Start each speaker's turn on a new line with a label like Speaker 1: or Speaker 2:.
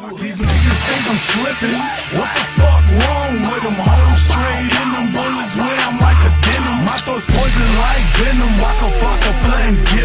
Speaker 1: These niggas think I'm slipping. What the fuck wrong with them? Hold straight in them bullets where I'm like a denim. My thoughts poison like venom. Waka flocka, flatting